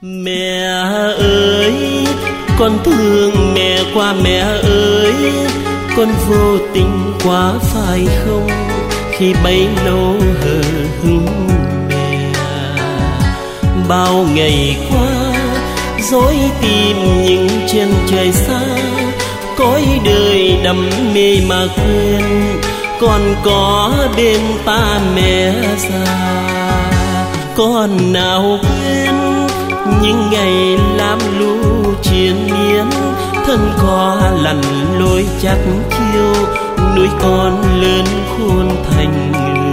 Mẹ ơi, con thương mẹ quá mẹ ơi, con vô tình quá phải không, khi bấy lâu hờ hững mẹ. Bao ngày qua dối tìm những chân trời xa, cõi đời đắm mê mà quên, còn có bên ta mẹ già. Con nào quên những ngày lam lũ triền miên, thân có lặn lối chắc chiêu, nuôi con lớn khôn thành người.